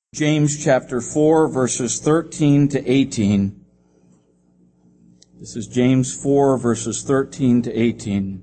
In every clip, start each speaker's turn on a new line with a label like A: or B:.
A: James chapter 4, verses 13 to 18. This is James 4, verses 13 to 18.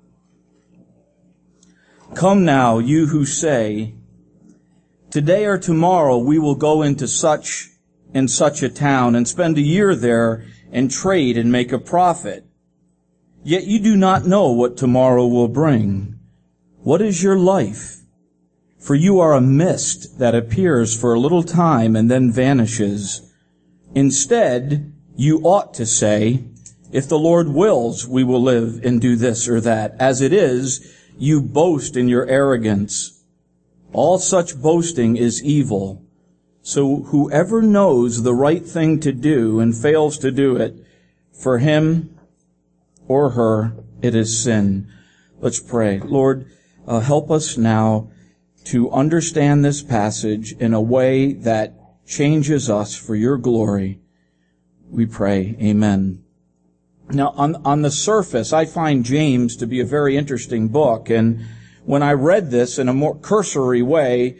A: Come now, you who say, today or tomorrow we will go into such and such a town and spend a year there and trade and make a profit. Yet you do not know what tomorrow will bring. What is your life? For you are a mist that appears for a little time and then vanishes. Instead, you ought to say, if the Lord wills, we will live and do this or that. As it is, you boast in your arrogance. All such boasting is evil. So whoever knows the right thing to do and fails to do it, for him or her, it is sin. Let's pray. Lord, help us now to understand this passage in a way that changes us for your glory. We pray. Amen. Now, on the surface, I find James to be a very interesting book. And when I read this in a more cursory way,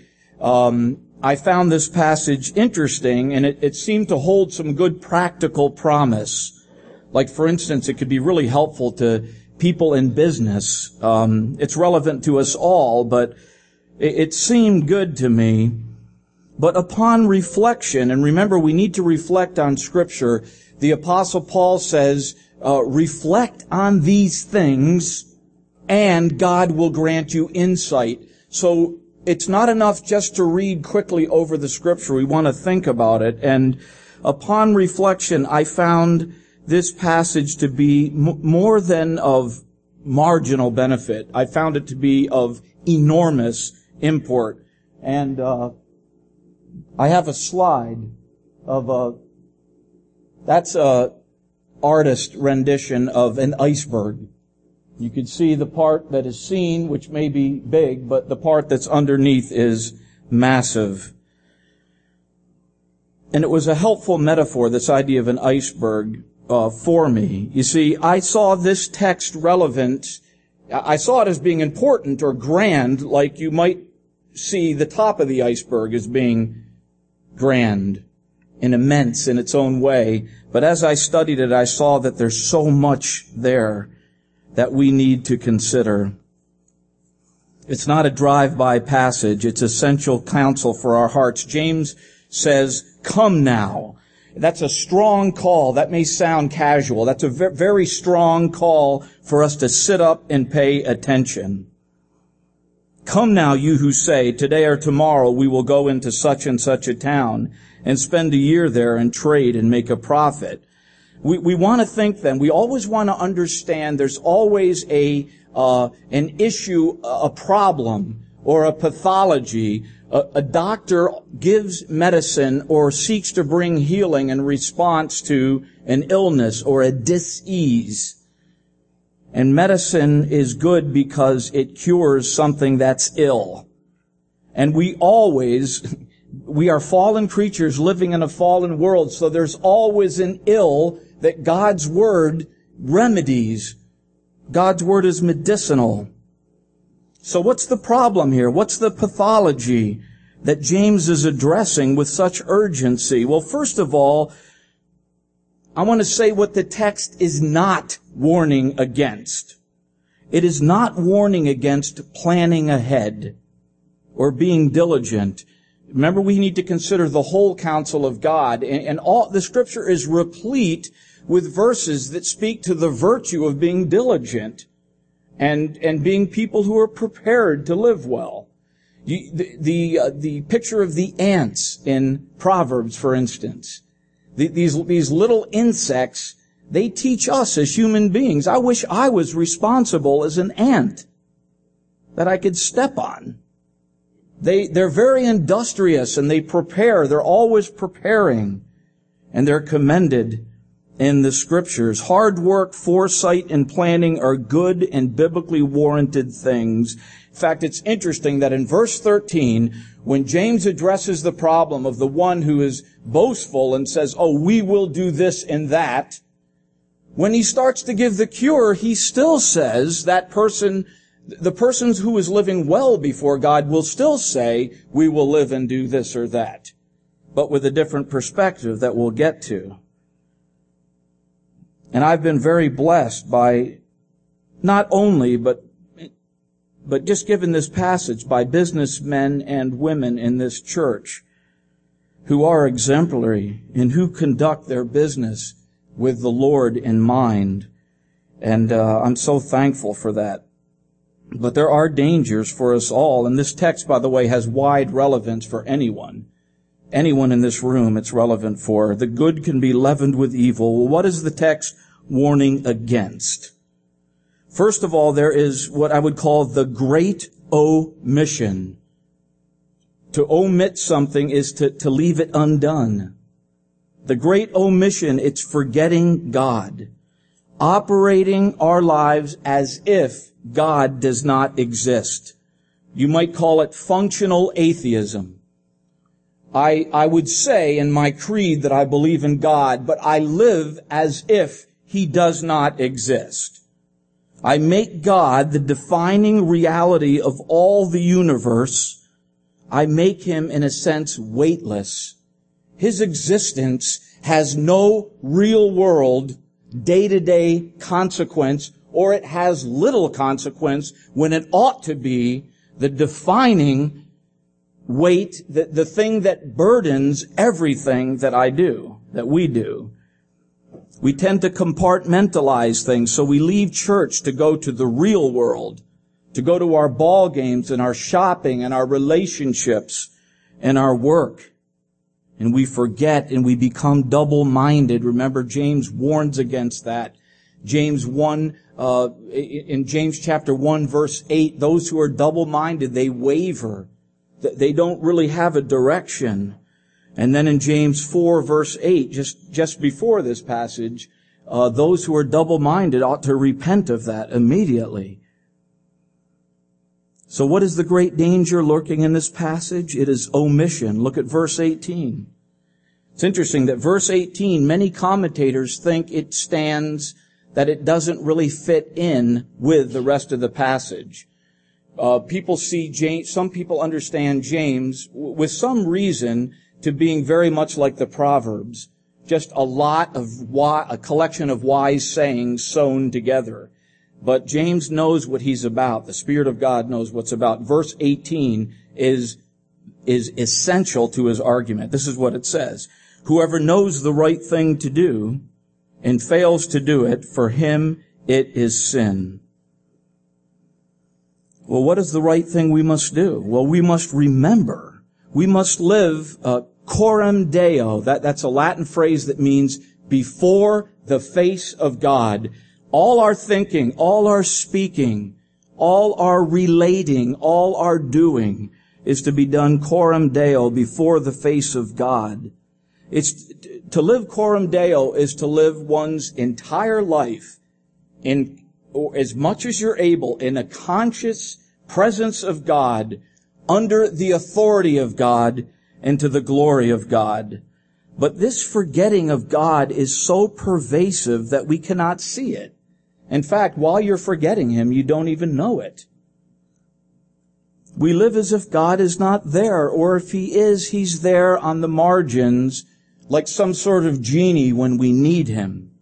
A: I found this passage interesting, and it seemed to hold some good practical promise. Like, for instance, it could be really helpful to people in business. It's relevant to us all, but it seemed good to me. But upon reflection, and remember, we need to reflect on Scripture, the Apostle Paul says, reflect on these things, and God will grant you insight. So it's not enough just to read quickly over the Scripture. We want to think about it. And upon reflection, I found this passage to be more than of marginal benefit. I found it to be of enormous import. And I have a slide of that's a artist rendition of an iceberg. You can see the part that is seen, which may be big, but the part that's underneath is massive. And it was a helpful metaphor, this idea of an iceberg, for me. You see, I saw this text relevant. I saw it as being important or grand, like you might see the top of the iceberg as being grand and immense in its own way. But as I studied it, I saw that there's so much there that we need to consider. It's not a drive-by passage. It's essential counsel for our hearts. James says, come now. That's a strong call. That may sound casual. That's a very strong call for us to sit up and pay attention. Come now, you who say, today or tomorrow we will go into such and such a town and spend a year there and trade and make a profit. We want to think then, we always want to understand there's always an issue, a problem, or a pathology. A doctor gives medicine or seeks to bring healing in response to an illness or a dis-ease. And medicine is good because it cures something that's ill. And we are fallen creatures living in a fallen world, so there's always an ill that God's Word remedies. God's Word is medicinal. So what's the problem here? What's the pathology that James is addressing with such urgency? Well, first of all, I want to say what the text is not warning against. It is not warning against planning ahead or being diligent. Remember, we need to consider the whole counsel of God. And all the Scripture is replete with verses that speak to the virtue of being diligent and being people who are prepared to live well. The picture of the ants in Proverbs, for instance. These little insects, they teach us as human beings. I wish I was responsible as an ant that I could step on. They're very industrious and they prepare. They're always preparing. And they're commended in the Scriptures. Hard work, foresight, and planning are good and biblically warranted things. In fact, it's interesting that in verse 13, when James addresses the problem of the one who is boastful and says, oh, we will do this and that, when he starts to give the cure, he still says that person The person who is living well before God will still say, we will live and do this or that, but with a different perspective that we'll get to. And I've been very blessed by not only, but just given this passage by businessmen and women in this church who are exemplary and who conduct their business with the Lord in mind. And I'm so thankful for that. But there are dangers for us all. And this text, by the way, has wide relevance for anyone. Anyone in this room it's relevant for. The good can be leavened with evil. Well, what is the text warning against? First of all, there is what I would call the great omission. To omit something is to leave it undone. The great omission, it's forgetting God. Operating our lives as if God does not exist. You might call it functional atheism. I would say in my creed that I believe in God, but I live as if He does not exist. I make God the defining reality of all the universe. I make Him, in a sense, weightless. His existence has no real world, day-to-day consequence, or it has little consequence when it ought to be the defining weight, the thing that burdens everything that I do, that we do. We tend to compartmentalize things, so we leave church to go to the real world, to go to our ball games and our shopping and our relationships and our work. And we forget and we become double-minded. Remember, James warns against that. James 1, in James chapter 1 verse 8, those who are double-minded, they waver. They don't really have a direction. And then in James 4 verse 8, just before this passage, those who are double-minded ought to repent of that immediately. So what is the great danger lurking in this passage? It is omission. Look at verse 18. It's interesting that verse 18, many commentators think it stands that it doesn't really fit in with the rest of the passage. People see James, some people understand James with some reason to being very much like the Proverbs. Just a collection of wise sayings sewn together. But James knows what he's about. The Spirit of God knows what's about. Verse 18 is essential to his argument. This is what it says. Whoever knows the right thing to do and fails to do it, for him it is sin. Well, what is the right thing we must do? Well, we must remember. We must live coram Deo. That's a Latin phrase that means before the face of God. All our thinking, all our speaking, all our relating, all our doing is to be done coram Deo, before the face of God. It's to live coram Deo is to live one's entire life or as much as you're able, in a conscious presence of God, under the authority of God, and to the glory of God. But this forgetting of God is so pervasive that we cannot see it. In fact, while you're forgetting Him, you don't even know it. We live as if God is not there, or if He is, He's there on the margins, like some sort of genie when we need Him.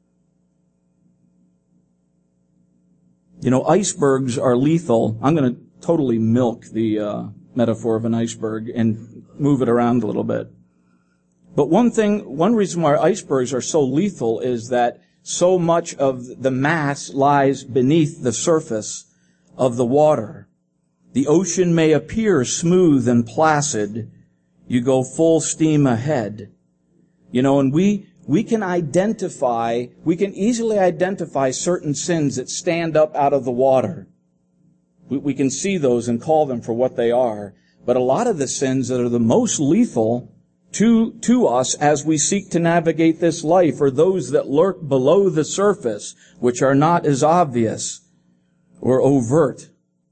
A: You know, icebergs are lethal. I'm going to totally milk the metaphor of an iceberg and move it around a little bit. But one reason why icebergs are so lethal is that so much of the mass lies beneath the surface of the water. The ocean may appear smooth and placid. You go full steam ahead. You know, and we can easily identify certain sins that stand up out of the water. We can see those and call them for what they are. But a lot of the sins that are the most lethal to us as we seek to navigate this life are those that lurk below the surface, which are not as obvious or overt.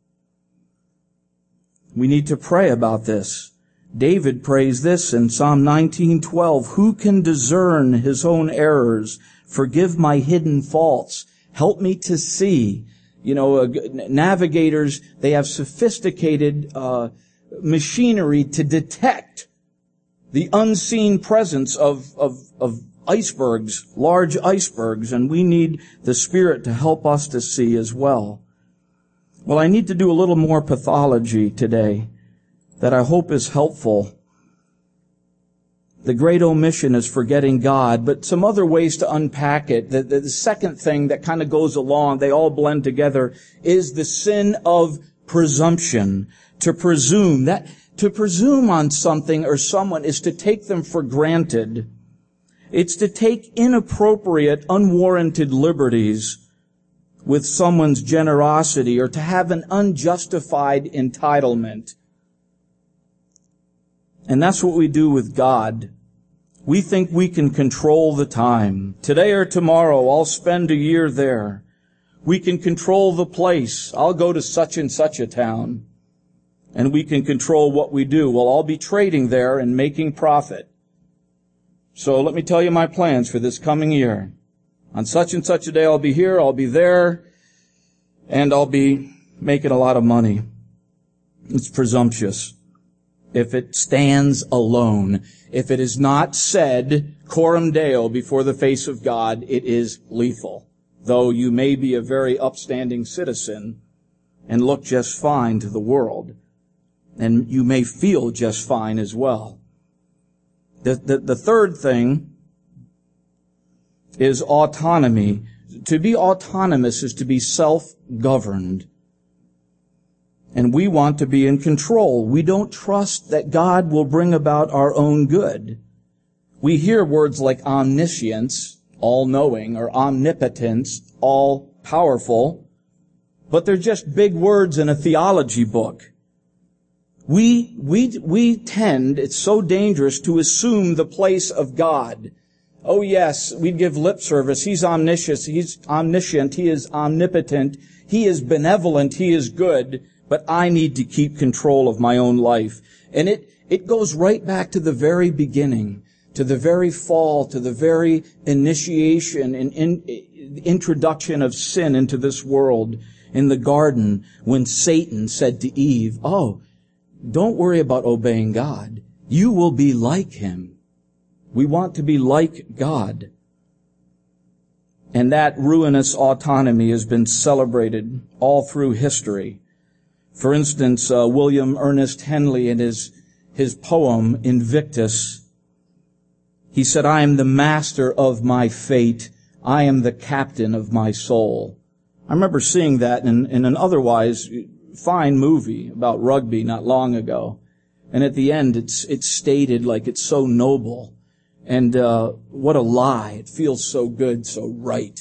A: We need to pray about this. David prays this in Psalm 19:12, "Who can discern his own errors? Forgive my hidden faults. Help me to see navigators, they have sophisticated machinery to detect the unseen presence of icebergs, large icebergs, and we need the Spirit to help us to see as well. Well, I need to do a little more pathology today that I hope is helpful. The great omission is forgetting God, but some other ways to unpack it. The second thing that kind of goes along, they all blend together, is the sin of presumption. To presume on something or someone is to take them for granted. It's to take inappropriate, unwarranted liberties with someone's generosity, or to have an unjustified entitlement. And that's what we do with God. We think we can control the time. Today or tomorrow, I'll spend a year there. We can control the place. I'll go to such and such a town. And we can control what we do. Well, I'll be trading there and making profit. So let me tell you my plans for this coming year. On such and such a day, I'll be here, I'll be there, and I'll be making a lot of money. It's presumptuous. If it stands alone, if it is not said coram Deo before the face of God, it is lethal. Though you may be a very upstanding citizen and look just fine to the world, and you may feel just fine as well. The third thing is autonomy. To be autonomous is to be self-governed. And we want to be in control. We don't trust that God will bring about our own good. We hear words like omniscience, all-knowing, or omnipotence, all-powerful, but they're just big words in a theology book. We tend, it's so dangerous, to assume the place of God. Oh yes, we give lip service. He's omniscient, he is omnipotent, he is benevolent, he is good, but I need to keep control of my own life. And it goes right back to the very beginning, to the very fall, to the very initiation and introduction of sin into this world in the garden, when Satan said to Eve, don't worry about obeying God. You will be like him. We want to be like God. And that ruinous autonomy has been celebrated all through history. For instance, William Ernest Henley, in his poem Invictus, he said, I am the master of my fate. I am the captain of my soul. I remember seeing that in an otherwise fine movie about rugby not long ago. And at the end, it's stated like it's so noble. And what a lie. It feels so good, so right.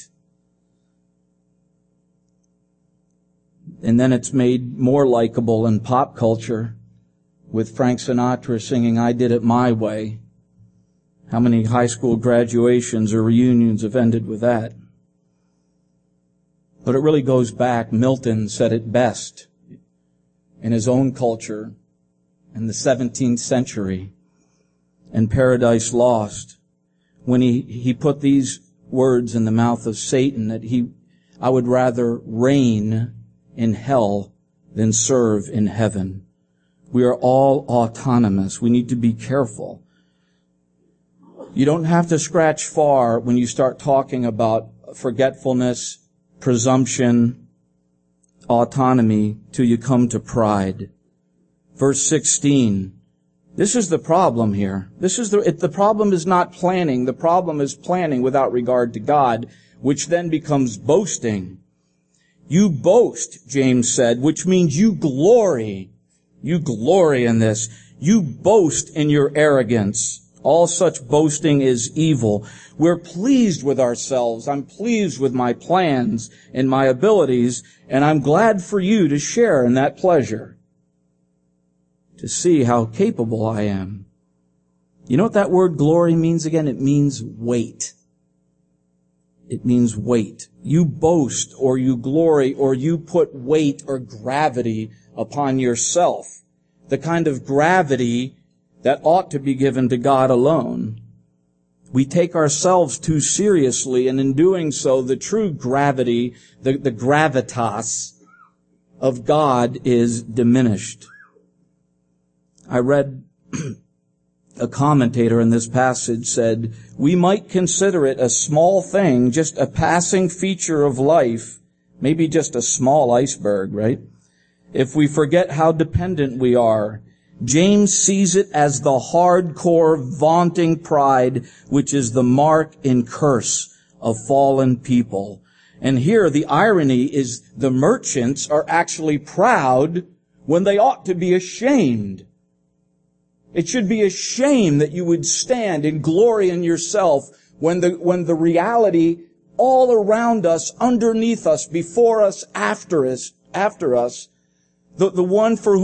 A: And then it's made more likable in pop culture with Frank Sinatra singing, I Did It My Way. How many high school graduations or reunions have ended with that? But it really goes back. Milton said it best in his own culture in the 17th century in Paradise Lost, when he put these words in the mouth of Satan, that I would rather reign in hell than serve in heaven. We are all autonomous. We need to be careful. You don't have to scratch far when you start talking about forgetfulness, presumption, autonomy, till you come to pride. Verse 16. This is the problem here. The problem is not planning. The problem is planning without regard to God, which then becomes boasting. You boast, James said, which means you glory. You glory in this. You boast in your arrogance. All such boasting is evil. We're pleased with ourselves. I'm pleased with my plans and my abilities, and I'm glad for you to share in that pleasure, to see how capable I am. You know what that word glory means again? It means weight. It means weight. You boast or you glory or you put weight or gravity upon yourself. The kind of gravity that ought to be given to God alone. We take ourselves too seriously, and in doing so, the true gravity, the gravitas of God is diminished. I read a commentator in this passage said, we might consider it a small thing, just a passing feature of life, maybe just a small iceberg, right? If we forget how dependent we are. James sees it as the hardcore vaunting pride, which is the mark and curse of fallen people. And here the irony is the merchants are actually proud when they ought to be ashamed. It should be a shame that you would stand and glory in yourself when the reality all around us, underneath us, before us, after us, the one for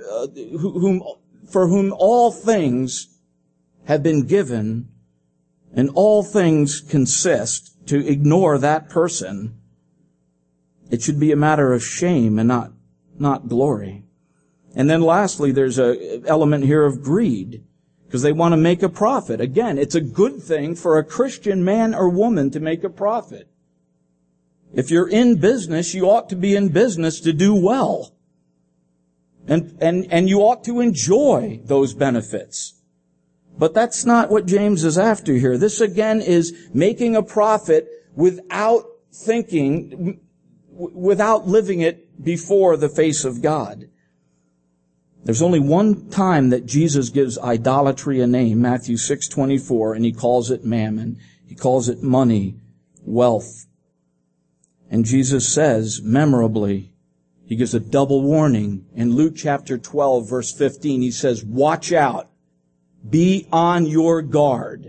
A: whom all things have been given and all things consist, to ignore that person, it should be a matter of shame and not glory. And then lastly, there's an element here of greed, because they want to make a profit. Again, it's a good thing for a Christian man or woman to make a profit. If you're in business, you ought to be in business to do well. And you ought to enjoy those benefits. But that's not what James is after here. This again is making a profit without thinking, without living it before the face of God. There's only one time that Jesus gives idolatry a name, Matthew 6:24, and he calls it mammon. He calls it money, wealth. And Jesus says, memorably, he gives a double warning. In Luke chapter 12, verse 15, he says, watch out. Be on your guard.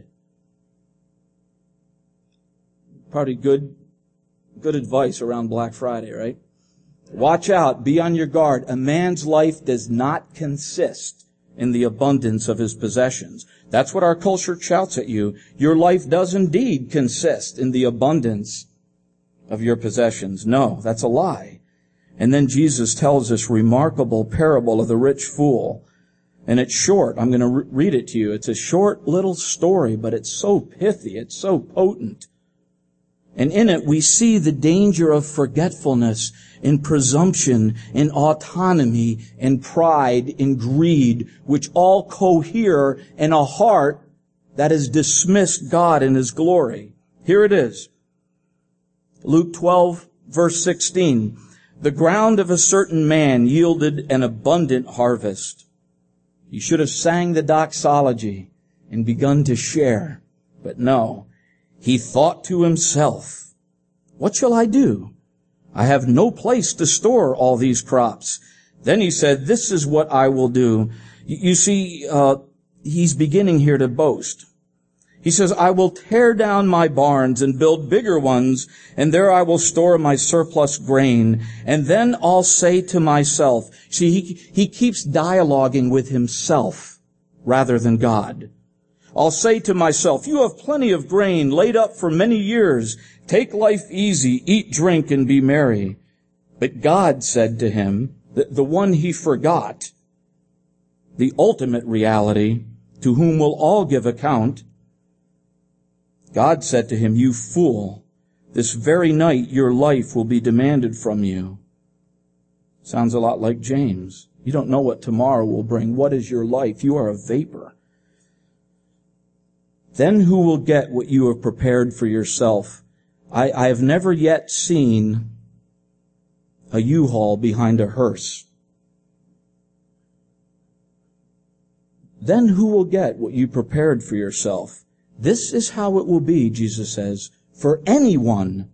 A: Probably good advice around Black Friday, right? Watch out. Be on your guard. A man's life does not consist in the abundance of his possessions. That's what our culture shouts at you. Your life does indeed consist in the abundance of your possessions. No, that's a lie. And then Jesus tells this remarkable parable of the rich fool. And it's short. I'm going to read it to you. It's a short little story, but it's so pithy. It's so potent. And in it, we see the danger of forgetfulness and presumption and autonomy and pride and greed, which all cohere in a heart that has dismissed God and His glory. Here it is. Luke 12, verse 16. The ground of a certain man yielded an abundant harvest. He should have sang the doxology and begun to share. But no, he thought to himself, what shall I do? I have no place to store all these crops. Then he said, this is what I will do. You see, he's beginning here to boast. He says, I will tear down my barns and build bigger ones, and there I will store my surplus grain. And then I'll say to myself, see, he keeps dialoguing with himself rather than God. I'll say to myself, you have plenty of grain laid up for many years. Take life easy, eat, drink, and be merry. But God said to him, the one he forgot, the ultimate reality, to whom will all give account, God said to him, you fool, this very night your life will be demanded from you. Sounds a lot like James. You don't know what tomorrow will bring. What is your life? You are a vapor. Then who will get what you have prepared for yourself? I have never yet seen a U-Haul behind a hearse. Then who will get what you prepared for yourself? This is how it will be, Jesus says, for anyone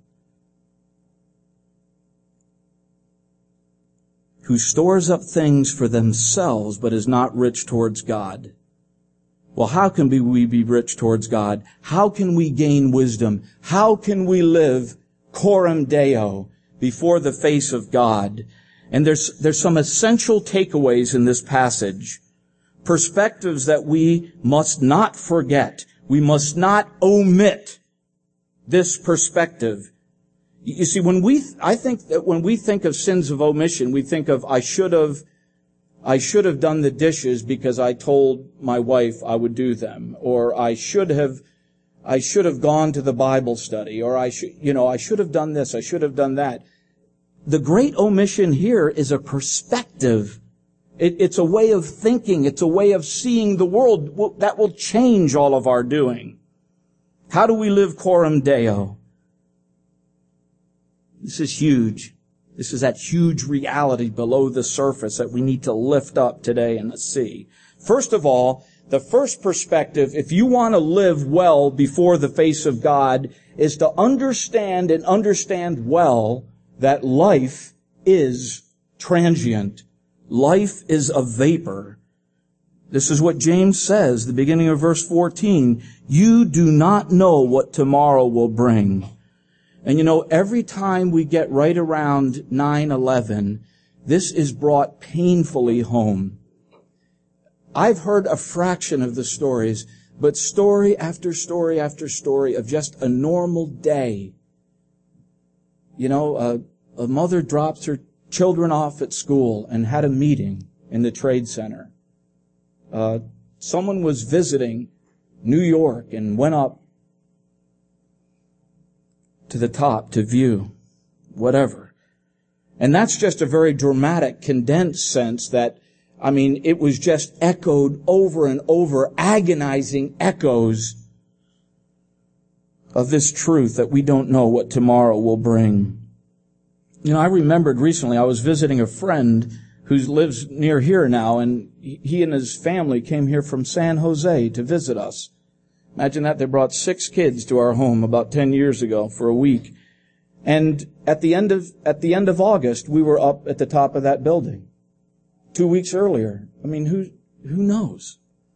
A: who stores up things for themselves but is not rich towards God. Well, how can we be rich towards God? How can we gain wisdom? How can we live coram Deo before the face of God? And there's some essential takeaways in this passage. Perspectives that we must not forget. We must not omit this perspective. You see, I think that when we think of sins of omission, we think of, I should have done the dishes because I told my wife I would do them. Or I should have I should have gone to the Bible study, or I should have done this, I should have done that. The great omission here is a perspective. It's a way of thinking. It's a way of seeing the world that will change all of our doing. How do we live coram Deo? This is huge. This is that huge reality below the surface that we need to lift up today and see. First of all, the first perspective, if you want to live well before the face of God, is to understand and understand well that life is transient. Life is a vapor. This is what James says, the beginning of verse 14. You do not know what tomorrow will bring. And every time we get right around 9/11, this is brought painfully home. I've heard a fraction of the stories, but story after story after story of just a normal day. A mother drops her children off at school and had a meeting in the Trade Center. Someone was visiting New York and went up to the top to view whatever. And that's just a very dramatic, condensed sense that, it was just echoed over and over, agonizing echoes of this truth that we don't know what tomorrow will bring. I remembered recently I was visiting a friend who lives near here now, and he and his family came here from San Jose to visit us. Imagine that. They brought 6 kids to our home about 10 years ago for a week. And at the end of August, we were up at the top of that building. 2 weeks earlier. Who knows?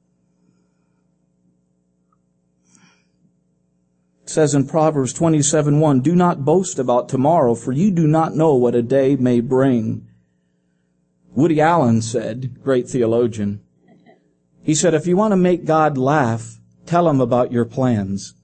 A: It says in Proverbs 27:1, do not boast about tomorrow, for you do not know what a day may bring. Woody Allen said, great theologian, he said, if you want to make God laugh, tell him about your plans.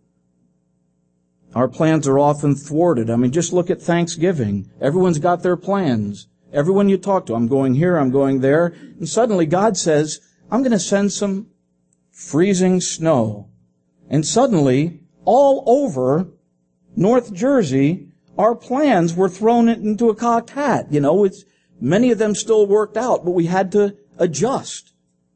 A: Our plans are often thwarted. Just look at Thanksgiving. Everyone's got their plans. Everyone you talk to, I'm going here, I'm going there. And suddenly God says, I'm going to send some freezing snow. And suddenly, all over North Jersey, our plans were thrown into a cocked hat. Many of them still worked out, but we had to adjust.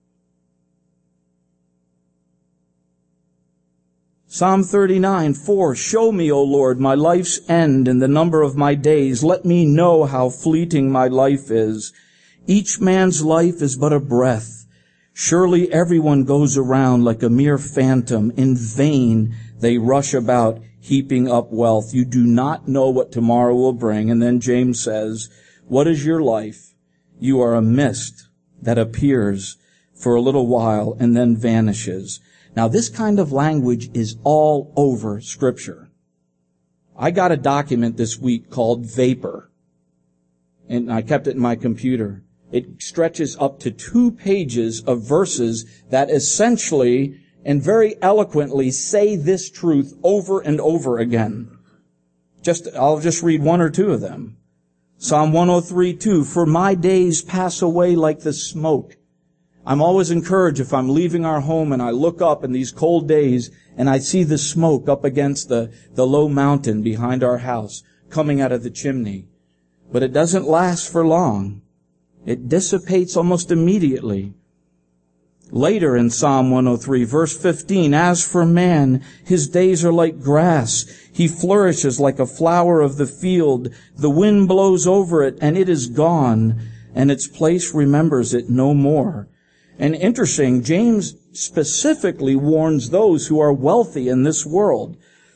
A: Psalm 39:4, show me, O Lord, my life's end and the number of my days. Let me know how fleeting my life is. Each man's life is but a breath. Surely everyone goes around like a mere phantom. In vain they rush about, heaping up wealth. You do not know what tomorrow will bring. And then James says, what is your life? You are a mist that appears for a little while and then vanishes. Now, this kind of language is all over Scripture. I got a document this week called Vapor, and I kept it in my computer. It stretches up to 2 pages of verses that essentially and very eloquently say this truth over and over again. I'll just read 1 or 2 of them. Psalm 103:2, for my days pass away like the smoke. I'm always encouraged if I'm leaving our home and I look up in these cold days and I see the smoke up against the low mountain behind our house coming out of the chimney. But it doesn't last for long. It dissipates almost immediately. Later in Psalm 103, verse 15, as for man, his days are like grass. He flourishes like a flower of the field. The wind blows over it and it is gone, and its place remembers it no more. And interesting, James specifically warns those who are wealthy in this world.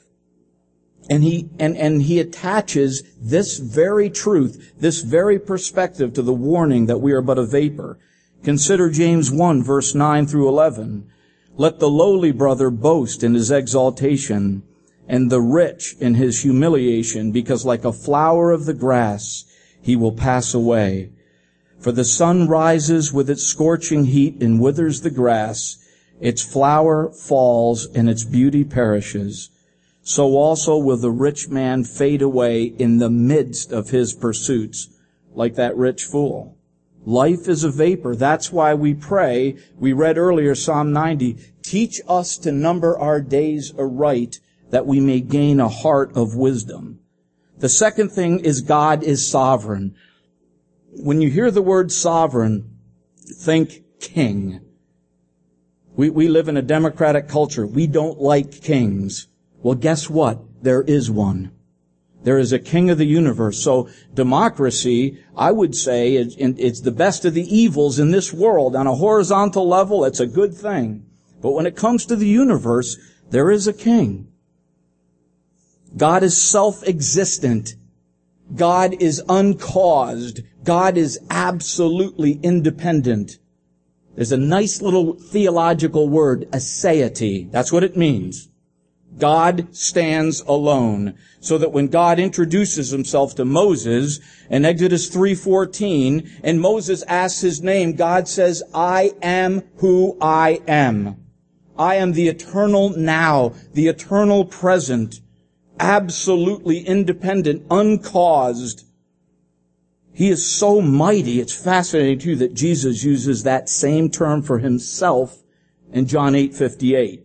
A: And he attaches this very truth, this very perspective to the warning that we are but a vapor. Consider James 1, verse 9 through 11. Let the lowly brother boast in his exaltation, and the rich in his humiliation, because like a flower of the grass, he will pass away. For the sun rises with its scorching heat and withers the grass. Its flower falls and its beauty perishes. So also will the rich man fade away in the midst of his pursuits, like that rich fool. Life is a vapor. That's why we pray. We read earlier Psalm 90. Teach us to number our days aright, that we may gain a heart of wisdom. The second thing is God is sovereign. When you hear the word sovereign, think king. We live in a democratic culture. We don't like kings. Well, guess what? There is one. There is a king of the universe. So democracy, I would say, it's the best of the evils in this world. On a horizontal level, it's a good thing. But when it comes to the universe, there is a king. God is self-existent. God is uncaused. God is absolutely independent. There's a nice little theological word, aseity. That's what it means. God stands alone. So that when God introduces himself to Moses in Exodus 3:14, and Moses asks his name, God says, I am who I am. I am the eternal now, the eternal present, absolutely independent, uncaused. He is so mighty. It's fascinating too that Jesus uses that same term for himself in John 8:58.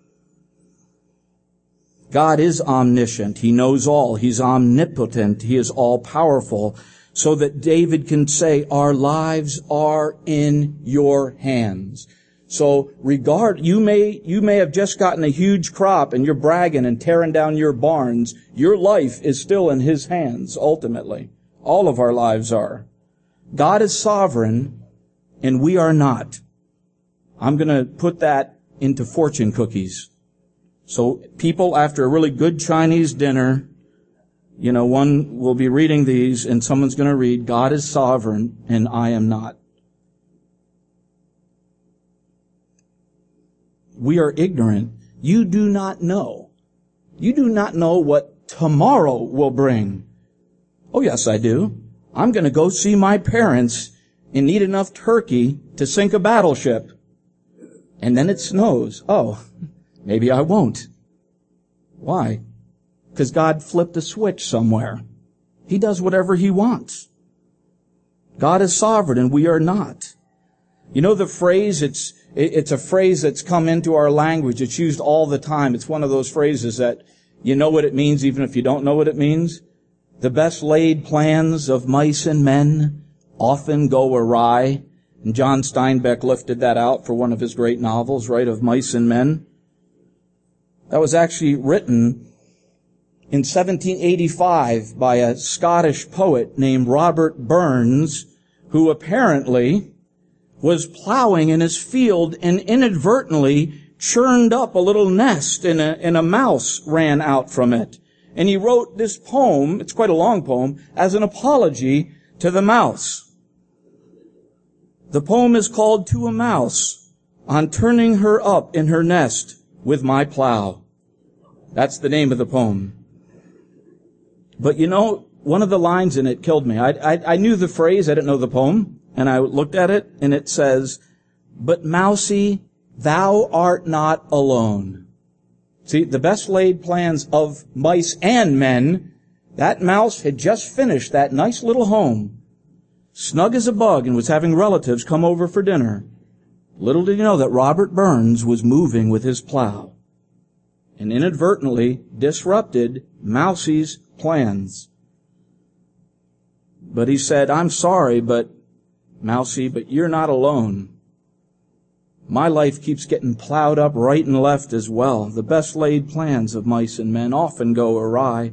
A: God is omniscient. He knows all. He's omnipotent. He is all-powerful. So that David can say, our lives are in your hands. So you may have just gotten a huge crop and you're bragging and tearing down your barns. Your life is still in his hands, ultimately. All of our lives are. God is sovereign and we are not. I'm going to put that into fortune cookies. So people, after a really good Chinese dinner, one will be reading these and someone's going to read, God is sovereign and I am not. We are ignorant. You do not know. You do not know what tomorrow will bring. Oh, yes, I do. I'm going to go see my parents and eat enough turkey to sink a battleship. And then it snows. Oh, maybe I won't. Why? Because God flipped a switch somewhere. He does whatever he wants. God is sovereign and we are not. You know the phrase, it's a phrase that's come into our language. It's used all the time. It's one of those phrases that you know what it means even if you don't know what it means. The best laid plans of mice and men often go awry. And John Steinbeck lifted that out for one of his great novels, right, of Mice and Men. That was actually written in 1785 by a Scottish poet named Robert Burns, who apparently was plowing in his field and inadvertently churned up a little nest and a mouse ran out from it. And he wrote this poem, it's quite a long poem, as an apology to the mouse. The poem is called To a Mouse, on turning her up in her nest with my plow. That's the name of the poem. But one of the lines in it killed me. I knew the phrase, I didn't know the poem, and I looked at it, and it says, but Mousie, thou art not alone. See, the best laid plans of mice and men, that mouse had just finished that nice little home, snug as a bug, and was having relatives come over for dinner. Little did you know that Robert Burns was moving with his plow and inadvertently disrupted Mousie's plans. But he said, I'm sorry, but Mousie, but you're not alone. My life keeps getting plowed up right and left as well. The best laid plans of mice and men often go awry.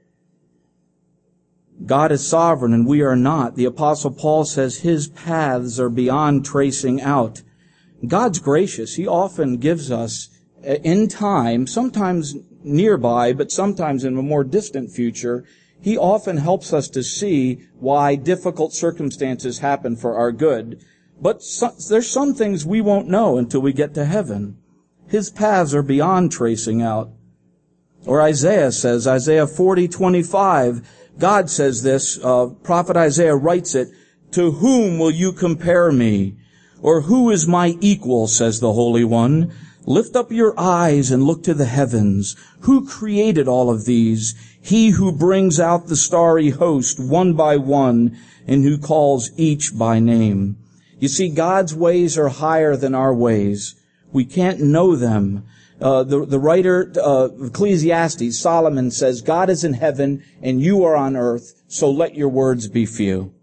A: God is sovereign and we are not. The Apostle Paul says his paths are beyond tracing out. God's gracious. He often gives us in time, sometimes nearby, but sometimes in a more distant future, he often helps us to see why difficult circumstances happen for our good. But there's some things we won't know until we get to heaven. His paths are beyond tracing out. Or Isaiah says, Isaiah 40:25, God says this, prophet Isaiah writes it, to whom will you compare me? Or who is my equal, says the Holy One? Lift up your eyes and look to the heavens. Who created all of these? He who brings out the starry host one by one and who calls each by name. You see, God's ways are higher than our ways. We can't know them. The writer of Ecclesiastes, Solomon, says, God is in heaven and you are on earth, so let your words be few.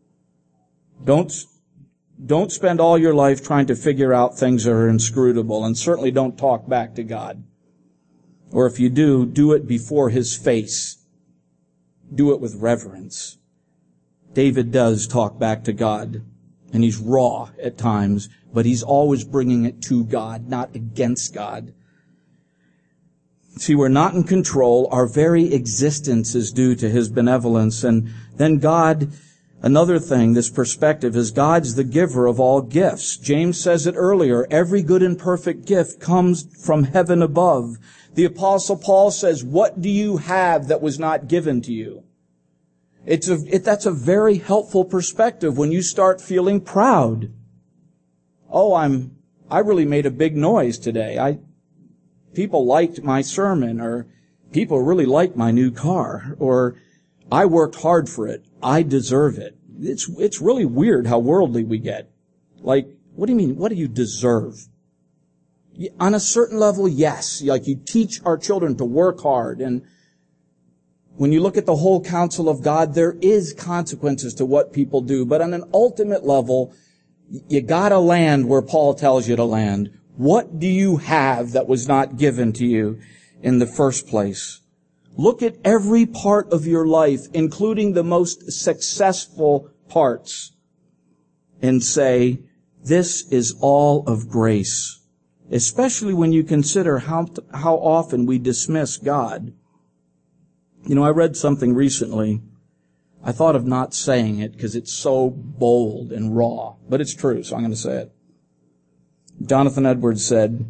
A: Don't spend all your life trying to figure out things that are inscrutable, and certainly don't talk back to God. Or if you do it before His face. Do it with reverence. David does talk back to God, and he's raw at times, but he's always bringing it to God, not against God. See, we're not in control. Our very existence is due to His benevolence. And then God, another thing, this perspective is God's the giver of all gifts. James says it earlier, every good and perfect gift comes from heaven above. The Apostle Paul says, what do you have that was not given to you? That's a very helpful perspective when you start feeling proud. Oh, I really made a big noise today. People liked my sermon, or people really liked my new car, or I worked hard for it. I deserve it. It's really weird how worldly we get. Like, what do you mean? What do you deserve? On a certain level, yes. Like, you teach our children to work hard, and when you look at the whole counsel of God, there is consequences to what people do. But on an ultimate level, you gotta land where Paul tells you to land. What do you have that was not given to you in the first place? Look at every part of your life, including the most successful parts, and say, this is all of grace. Especially when you consider how often we dismiss God. You know, I read something recently. I thought of not saying it because it's so bold and raw, but it's true, so I'm going to say it. Jonathan Edwards said,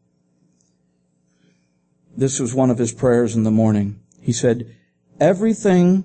A: this was one of his prayers in the morning. He said, everything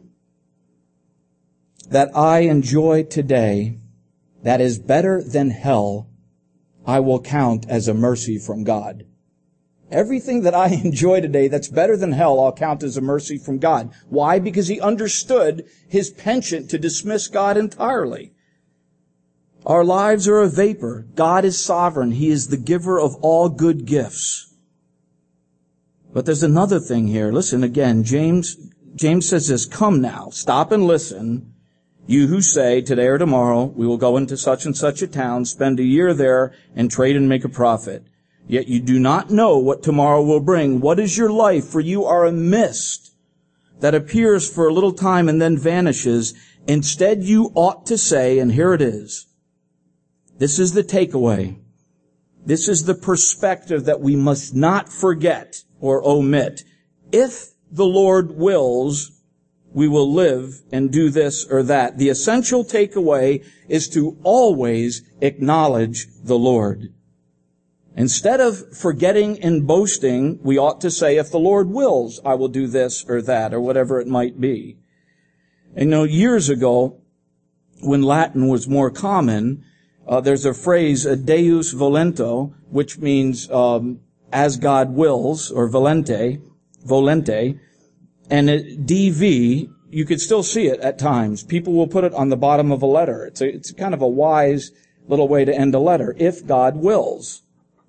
A: that I enjoy today that is better than hell, I will count as a mercy from God. Everything that I enjoy today that's better than hell, I'll count as a mercy from God. Why? Because he understood his penchant to dismiss God entirely. Our lives are a vapor. God is sovereign. He is the giver of all good gifts. But there's another thing here. Listen again. James says this, come now, stop and listen. You who say, today or tomorrow, we will go into such and such a town, spend a year there, and trade and make a profit. Yet you do not know what tomorrow will bring. What is your life? For you are a mist that appears for a little time and then vanishes. Instead, you ought to say, and here it is, this is the takeaway. This is the perspective that we must not forget or omit. If the Lord wills, we will live and do this or that. The essential takeaway is to always acknowledge the Lord. Instead of forgetting and boasting, we ought to say, if the Lord wills, I will do this or that, or whatever it might be. And you know, years ago, when Latin was more common, there's a phrase, Deus volento, which means as God wills, or volente, and DV, you could still see it at times. People will put it on the bottom of a letter. It's kind of a wise little way to end a letter, if God wills.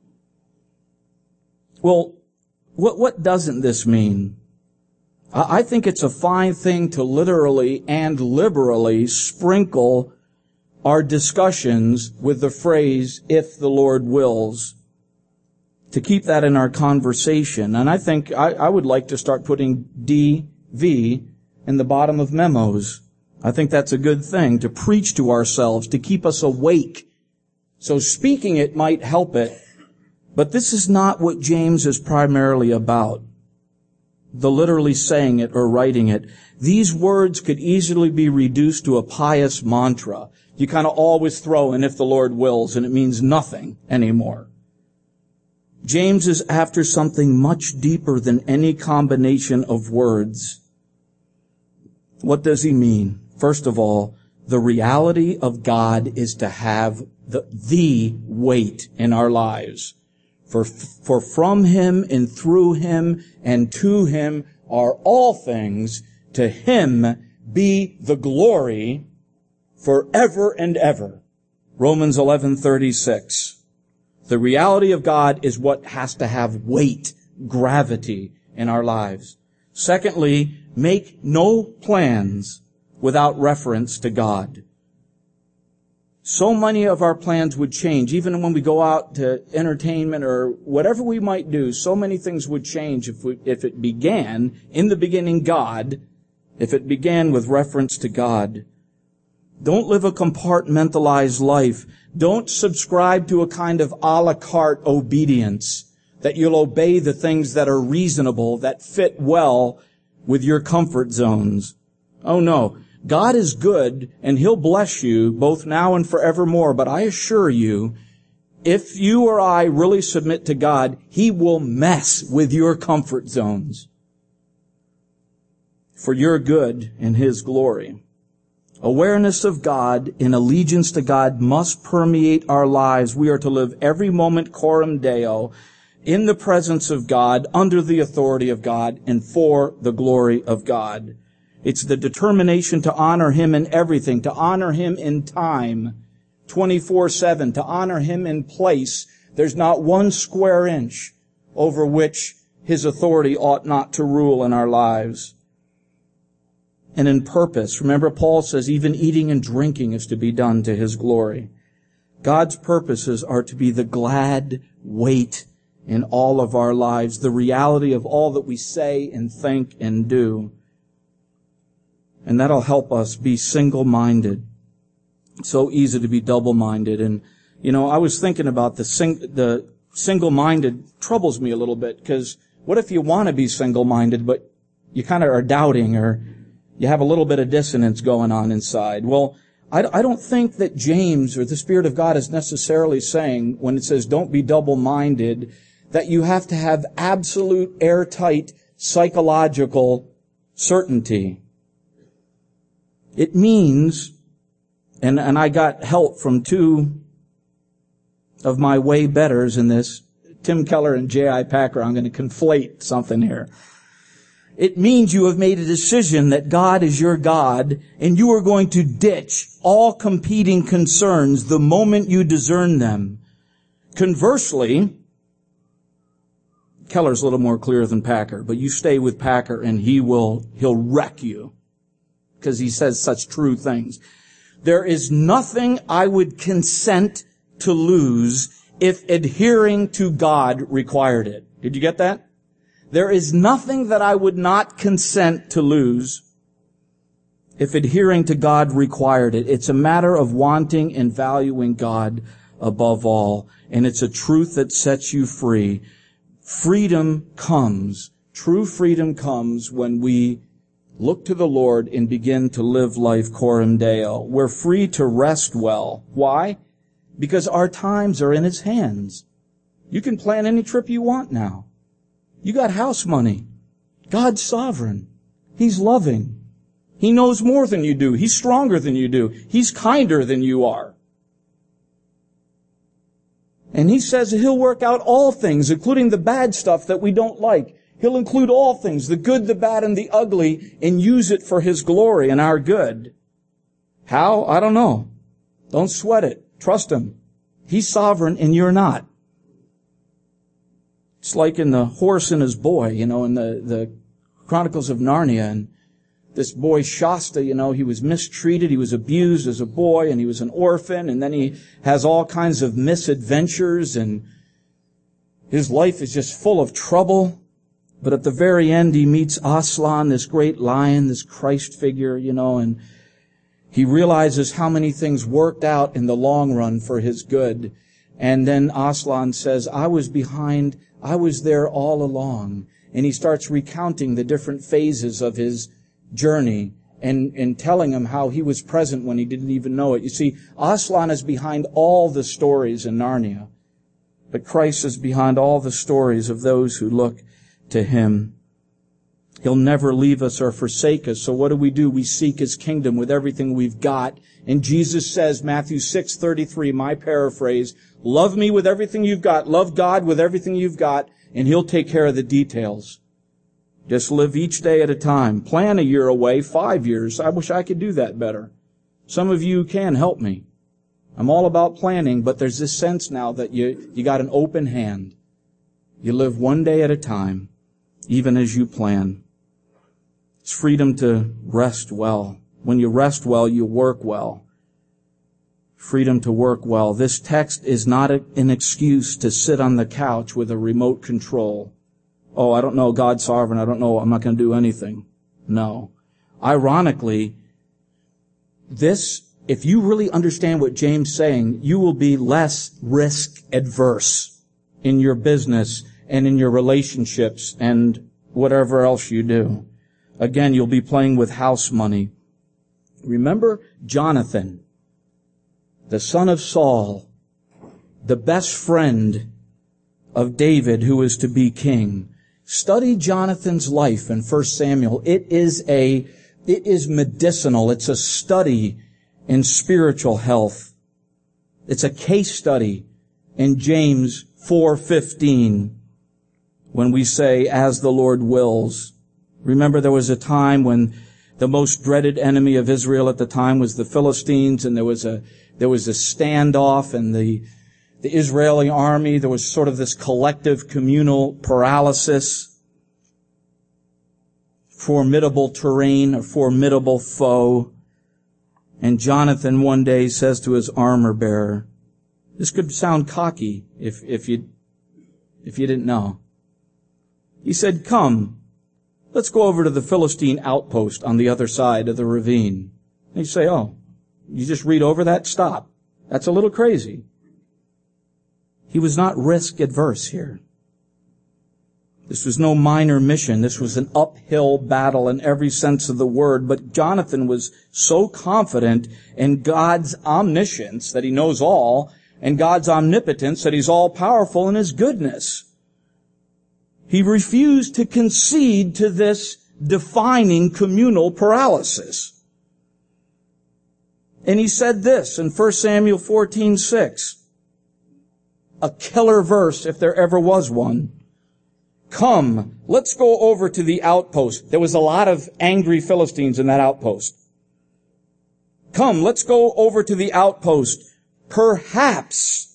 A: Well, what doesn't this mean? I think it's a fine thing to literally and liberally sprinkle our discussions with the phrase, if the Lord wills, to keep that in our conversation. And I think I would like to start putting DV in the bottom of memos. I think that's a good thing, to preach to ourselves, to keep us awake. So speaking it might help it, but this is not what James is primarily about, the literally saying it or writing it. These words could easily be reduced to a pious mantra. You kind of always throw in, if the Lord wills, and it means nothing anymore. James is after something much deeper than any combination of words. What does he mean? First of all, the reality of God is to have the weight in our lives. For from him and through him and to him are all things. To him be the glory forever and ever. Romans 11:36. The reality of God is what has to have weight, gravity in our lives. Secondly, make no plans without reference to God. So many of our plans would change, even when we go out to entertainment or whatever we might do. So many things would change if it began, in the beginning God, if it began with reference to God. Don't live a compartmentalized life. Don't subscribe to a kind of a la carte obedience, that you'll obey the things that are reasonable, that fit well with your comfort zones. Oh no. God is good, and He'll bless you both now and forevermore. But I assure you, if you or I really submit to God, He will mess with your comfort zones for your good and His glory. Awareness of God and allegiance to God must permeate our lives. We are to live every moment coram Deo, in the presence of God, under the authority of God, and for the glory of God. It's the determination to honor Him in everything, to honor Him in time, 24/7, to honor Him in place. There's not one square inch over which His authority ought not to rule in our lives. And in purpose. Remember, Paul says even eating and drinking is to be done to His glory. God's purposes are to be the glad weight in all of our lives, the reality of all that we say and think and do. And that'll help us be single-minded. It's so easy to be double-minded. And, I was thinking about the single-minded troubles me a little bit, because what if you want to be single-minded, but you kind of are doubting, or you have a little bit of dissonance going on inside? Well, I don't think that James or the Spirit of God is necessarily saying, when it says don't be double-minded, that you have to have absolute airtight psychological certainty. It means, and I got help from two of my way betters in this, Tim Keller and J.I. Packer. I'm going to conflate something here. It means you have made a decision that God is your God, and you are going to ditch all competing concerns the moment you discern them. Conversely, Keller's a little more clear than Packer, but you stay with Packer and he'll wreck you, because he says such true things. There is nothing I would consent to lose if adhering to God required it. Did you get that? There is nothing that I would not consent to lose if adhering to God required it. It's a matter of wanting and valuing God above all. And it's a truth that sets you free. Freedom comes. True freedom comes when we look to the Lord and begin to live life coram Deo. We're free to rest well. Why? Because our times are in His hands. You can plan any trip you want now. You got house money. God's sovereign. He's loving. He knows more than you do. He's stronger than you do. He's kinder than you are. And He says He'll work out all things, including the bad stuff that we don't like. He'll include all things, the good, the bad, and the ugly, and use it for His glory and our good. How? I don't know. Don't sweat it. Trust Him. He's sovereign and you're not. It's like in The Horse and His Boy, in the Chronicles of Narnia. And this boy Shasta, he was mistreated, he was abused as a boy, and he was an orphan, and then he has all kinds of misadventures, and his life is just full of trouble. But at the very end, he meets Aslan, this great lion, this Christ figure, and he realizes how many things worked out in the long run for his good. And then Aslan says, I was there all along. And he starts recounting the different phases of his journey and telling him how he was present when he didn't even know it. You see, Aslan is behind all the stories in Narnia, but Christ is behind all the stories of those who look to Him. He'll never leave us or forsake us. So what do? We seek His kingdom with everything we've got. And Jesus says, Matthew 6:33, my paraphrase, love me with everything you've got. Love God with everything you've got, and He'll take care of the details. Just live each day at a time. Plan a year away, 5 years. I wish I could do that better. Some of you can help me. I'm all about planning, but there's this sense now that you got an open hand. You live one day at a time, even as you plan. It's freedom to rest well. When you rest well, you work well. Freedom to work well. This text is not an excuse to sit on the couch with a remote control. Oh, I don't know, God's sovereign. I don't know, I'm not going to do anything. No. Ironically, if you really understand what James is saying, you will be less risk adverse in your business and in your relationships and whatever else you do. Again, you'll be playing with house money. Remember Jonathan, the son of Saul, the best friend of David who is to be king. Study Jonathan's life in 1 Samuel. It is medicinal. It's a study in spiritual health. It's a case study in James 4:15 when we say, as the Lord wills. Remember, there was a time when the most dreaded enemy of Israel at the time was the Philistines, and there was a standoff, and the Israeli army, there was sort of this collective communal paralysis. Formidable terrain, a formidable foe. And Jonathan one day says to his armor bearer, this could sound cocky if you didn't know. He said, come, let's go over to the Philistine outpost on the other side of the ravine. And you say, oh, you just read over that? Stop. That's a little crazy. He was not risk adverse here. This was no minor mission. This was an uphill battle in every sense of the word. But Jonathan was so confident in God's omniscience, that He knows all, and God's omnipotence, that He's all-powerful in His goodness. He refused to concede to this defining communal paralysis. And he said this in 1 Samuel 14:6, a killer verse if there ever was one. Come, let's go over to the outpost. There was a lot of angry Philistines in that outpost. Come, let's go over to the outpost. Perhaps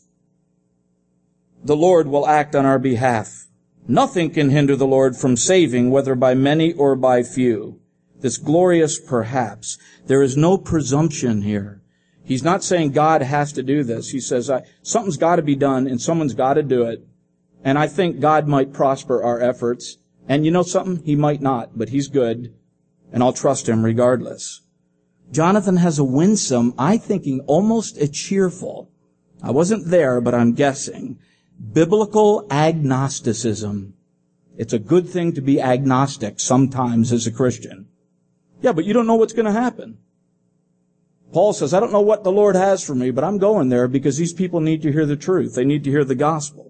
A: the Lord will act on our behalf. Nothing can hinder the Lord from saving, whether by many or by few. This glorious perhaps. There is no presumption here. He's not saying God has to do this. He says, something's got to be done and someone's got to do it. And I think God might prosper our efforts. And you know something? He might not, but He's good. And I'll trust Him regardless. Jonathan has a winsome, I thinking almost a cheerful, I wasn't there, but I'm guessing, biblical agnosticism. It's a good thing to be agnostic sometimes as a Christian. Yeah, but you don't know what's going to happen. Paul says, I don't know what the Lord has for me, but I'm going there because these people need to hear the truth. They need to hear the gospel.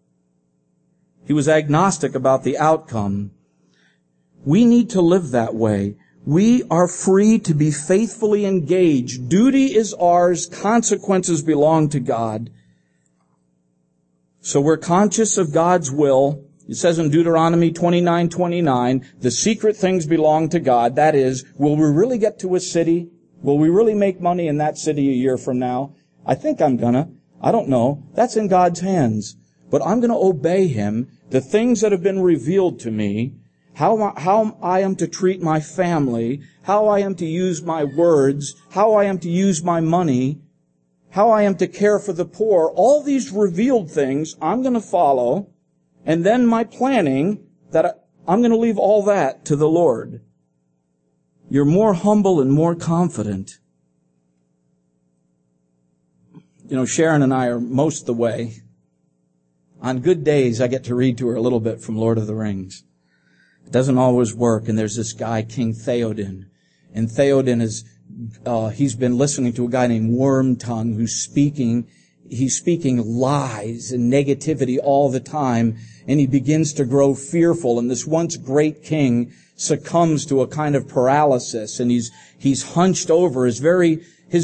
A: He was agnostic about the outcome. We need to live that way. We are free to be faithfully engaged. Duty is ours. Consequences belong to God. So we're conscious of God's will. It says in Deuteronomy 29:29, the secret things belong to God. That is, will we really get to a city? Will we really make money in that city a year from now? I think I'm gonna. I don't know. That's in God's hands. But I'm going to obey Him. The things that have been revealed to me, how I am to treat my family, how I am to use my words, how I am to use my money, how I am to care for the poor, all these revealed things I'm going to follow. And then my planning, that I'm going to leave all that to the Lord. You're more humble and more confident. You know, Sharon and I are most of the way. On good days, I get to read to her a little bit from Lord of the Rings. It doesn't always work, and there's this guy, King Theoden. And Theoden he's been listening to a guy named Wormtongue who's speaking he's speaking lies and negativity all the time, and he begins to grow fearful, and this once great king succumbs to a kind of paralysis, and he's hunched over. His very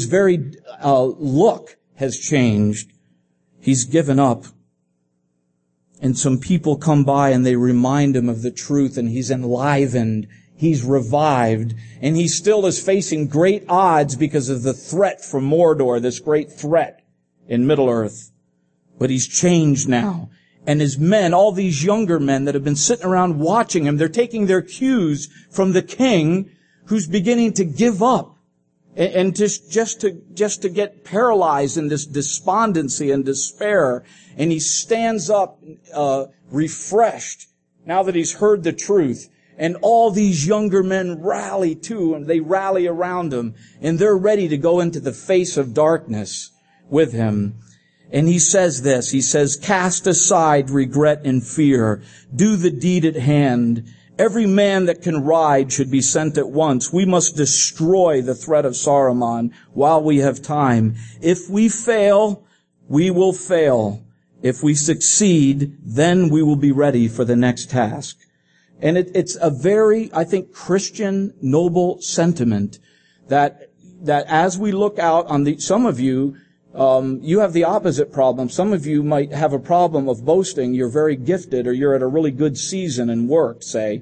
A: look has changed. He's given up. And some people come by and they remind him of the truth, and he's enlivened. He's revived, and he still is facing great odds because of the threat from Mordor, this great threat in Middle-earth. But he's changed now. And his men, all these younger men that have been sitting around watching him, they're taking their cues from the king who's beginning to give up and just to get paralyzed in this despondency and despair. And he stands up, refreshed, now that he's heard the truth. And all these younger men rally to him. They rally around him, and they're ready to go into the face of darkness with him. And he says this, he says, "Cast aside regret and fear. Do the deed at hand. Every man that can ride should be sent at once. We must destroy the threat of Saruman while we have time. If we fail, we will fail. If we succeed, then we will be ready for the next task." And it's a very, I think, Christian, noble sentiment that as we look out on some of you, you have the opposite problem. Some of you might have a problem of boasting. You're very gifted, or you're at a really good season in work, say.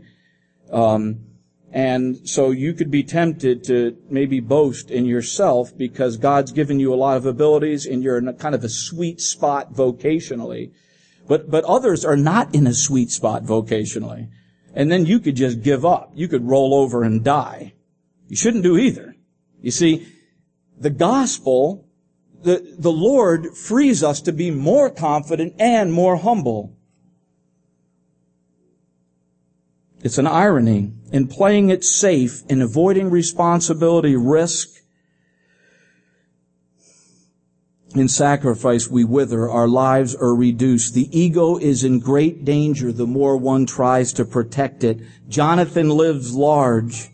A: And so you could be tempted to maybe boast in yourself because God's given you a lot of abilities and you're in a kind of a sweet spot vocationally. But others are not in a sweet spot vocationally. And then you could just give up. You could roll over and die. You shouldn't do either. You see, the gospel, the Lord frees us to be more confident and more humble. It's an irony. In playing it safe, in avoiding responsibility, risk, in sacrifice, we wither. Our lives are reduced. The ego is in great danger the more one tries to protect it. Jonathan lives large.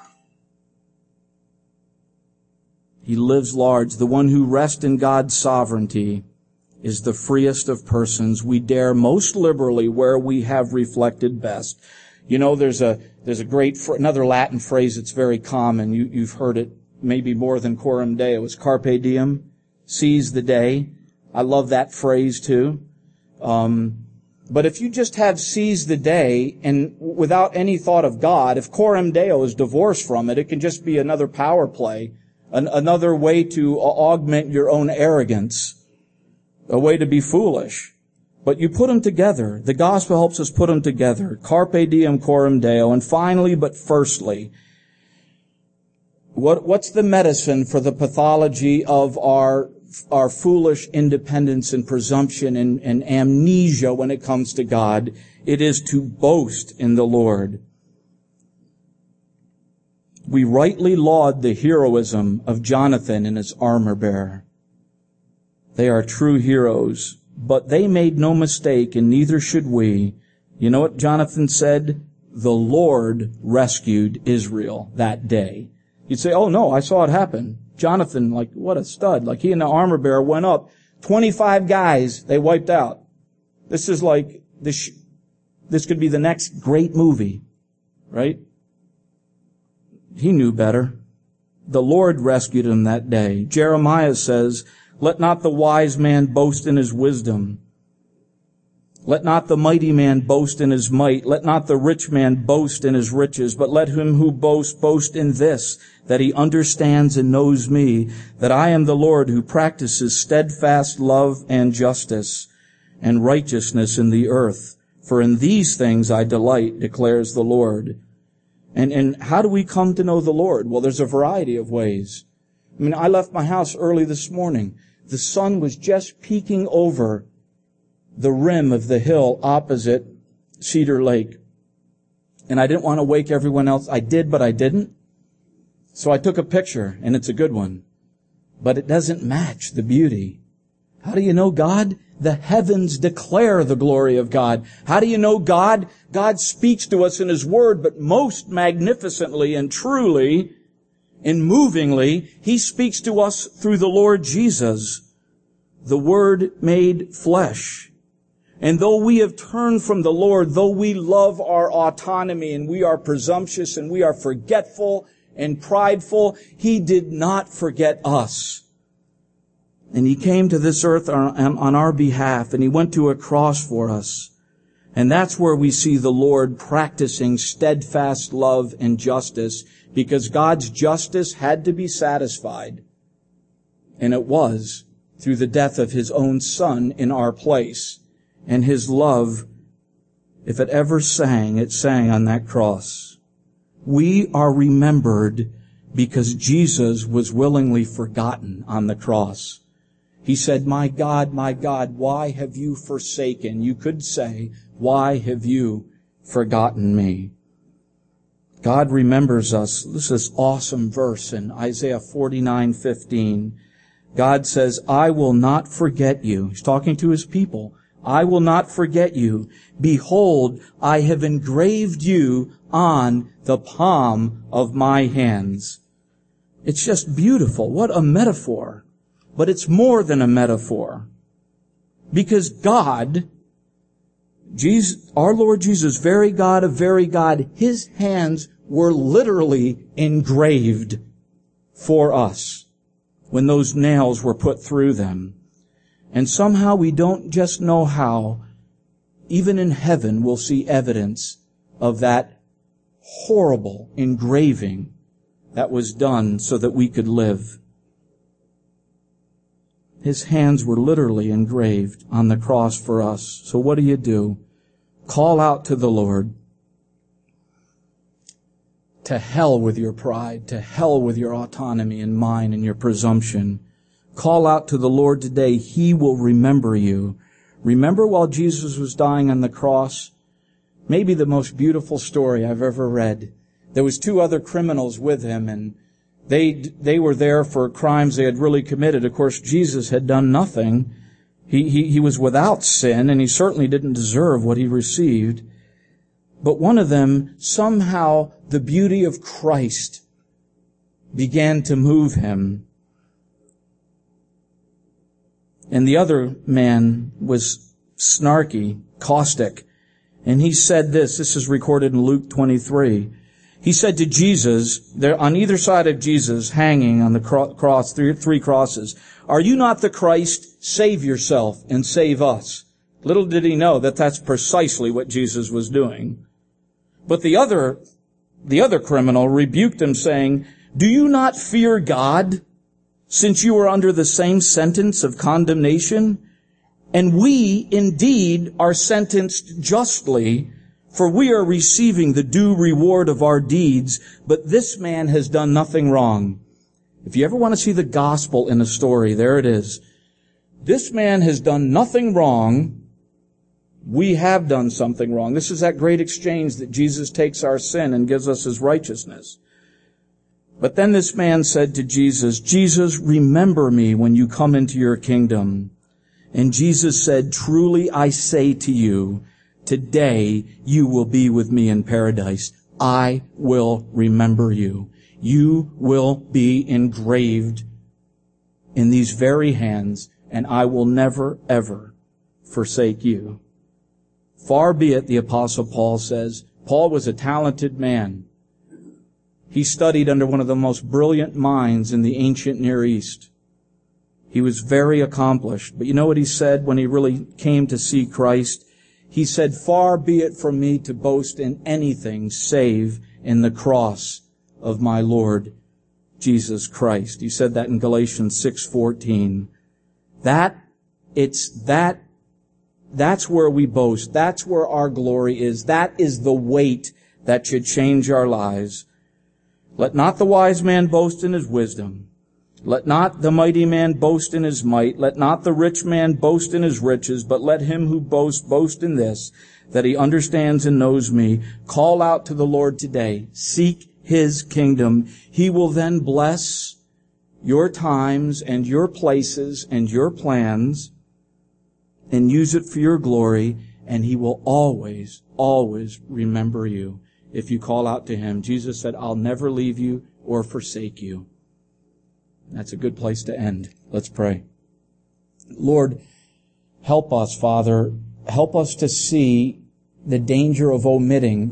A: He lives large. The one who rests in God's sovereignty is the freest of persons. We dare most liberally where we have reflected best. You know, there's a another Latin phrase that's very common. You've heard it maybe more than Coram Deo. It's carpe diem. Seize the day. I love that phrase too. But if you just have seize the day and without any thought of God, if Coram Deo is divorced from it, it can just be another power play, another way to augment your own arrogance, a way to be foolish. But you put them together. The gospel helps us put them together. Carpe diem, coram Deo. And finally, but firstly, what's the medicine for the pathology of our foolish independence and presumption and amnesia when it comes to God? It is to boast in the Lord. We rightly laud the heroism of Jonathan and his armor bearer. They are true heroes, but they made no mistake, and neither should we. You know what Jonathan said? The Lord rescued Israel that day. You'd say, oh no, I saw it happen. Jonathan, like, what a stud. Like, he and the armor bearer went up. 25 guys, they wiped out. This is like, this could be the next great movie, right? He knew better. The Lord rescued him that day. Jeremiah says, let not the wise man boast in his wisdom. Let not the mighty man boast in his might. Let not the rich man boast in his riches. But let him who boasts boast in this, that he understands and knows me, that I am the Lord who practices steadfast love and justice and righteousness in the earth. For in these things I delight, declares the Lord. And how do we come to know the Lord? Well, there's a variety of ways. I mean, I left my house early this morning. The sun was just peeking over the rim of the hill opposite Cedar Lake. And I didn't want to wake everyone else. I did, but I didn't. So I took a picture, and it's a good one. But it doesn't match the beauty. How do you know God? The heavens declare the glory of God. How do you know God? God speaks to us in His Word, but most magnificently and truly and movingly, He speaks to us through the Lord Jesus. the Word made flesh. And though we have turned from the Lord, though we love our autonomy and we are presumptuous and we are forgetful and prideful, He did not forget us. And He came to this earth on our behalf, and He went to a cross for us. And that's where we see the Lord practicing steadfast love and justice, because God's justice had to be satisfied. And it was through the death of His own Son in our place. And His love, if it ever sang, it sang on that cross. We are remembered because Jesus was willingly forgotten on the cross. He said, my God, why have you forsaken?" You could say, "Why have you forgotten me?" God remembers us. This is awesome verse in Isaiah 49:15. God says, "I will not forget you." He's talking to His people. "I will not forget you. Behold, I have engraved you on the palm of my hands." It's just beautiful. What a metaphor. But it's more than a metaphor. Because God, Jesus, our Lord Jesus, very God of very God, His hands were literally engraved for us when those nails were put through them. And somehow we don't just know how, even in heaven we'll see evidence of that horrible engraving that was done so that we could live. His hands were literally engraved on the cross for us. So what do? Call out to the Lord. To hell with your pride. To hell with your autonomy and mine and your presumption. Call out to the Lord today. He will remember you. Remember while Jesus was dying on the cross? Maybe the most beautiful story I've ever read. There was 2 other criminals with Him, and they were there for crimes they had really committed. Of course, Jesus had done nothing. He was without sin, and He certainly didn't deserve what He received. But one of them, somehow the beauty of Christ began to move him. And the other man was snarky, caustic. And he said this is recorded in Luke 23. He said to Jesus, there on either side of Jesus, hanging on the cross, 3 crosses, "Are you not the Christ? Save yourself and save us." Little did he know that that's precisely what Jesus was doing. But the other criminal rebuked him, saying, "Do you not fear God, since you are under the same sentence of condemnation? And we indeed are sentenced justly, for we are receiving the due reward of our deeds, but this man has done nothing wrong." If you ever want to see the gospel in a story, there it is. This man has done nothing wrong. We have done something wrong. This is that great exchange that Jesus takes our sin and gives us His righteousness. But then this man said to Jesus, "Jesus, remember me when you come into your kingdom." And Jesus said, "Truly I say to you, today you will be with me in paradise. I will remember you. You will be engraved in these very hands, and I will never, ever forsake you." Far be it, the Apostle Paul says. Paul was a talented man. He studied under one of the most brilliant minds in the ancient Near East. He was very accomplished. But you know what he said when he really came to see Christ? He said, "Far be it from me to boast in anything save in the cross of my Lord Jesus Christ." He said that in Galatians 6:14. That's where we boast. That's where our glory is. That is the weight that should change our lives. "Let not the wise man boast in his wisdom. Let not the mighty man boast in his might. Let not the rich man boast in his riches. But let him who boasts boast in this, that he understands and knows me." Call out to the Lord today. Seek His kingdom. He will then bless your times and your places and your plans and use it for your glory, and He will always, always remember you if you call out to Him. Jesus said, "I'll never leave you or forsake you." That's a good place to end. Let's pray. Lord, help us, Father. Help us to see the danger of omitting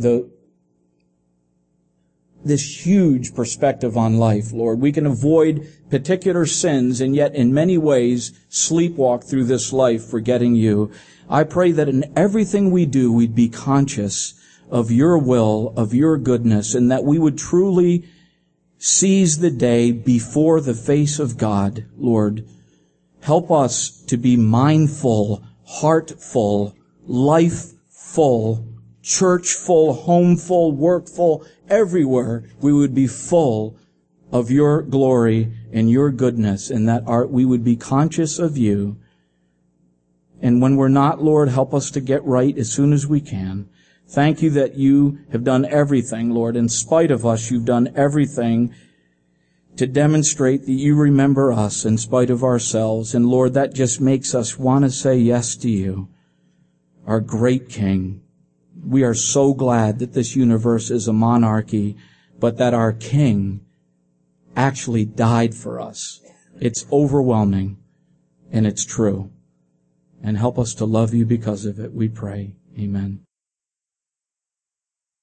A: this huge perspective on life, Lord. We can avoid particular sins and yet in many ways sleepwalk through this life forgetting you. I pray that in everything we do, we'd be conscious of your will, of your goodness, and that we would truly seize the day before the face of God, Lord. Help us to be mindful, heartful, life-full, church-full, home-full, work-full, everywhere we would be full of your glory and your goodness, and that we would be conscious of you. And when we're not, Lord, help us to get right as soon as we can. Thank you that you have done everything, Lord. In spite of us, you've done everything to demonstrate that you remember us in spite of ourselves. And Lord, that just makes us want to say yes to you, our great King. We are so glad that this universe is a monarchy, but that our King actually died for us. It's overwhelming, and it's true. And help us to love you because of it, we pray. Amen.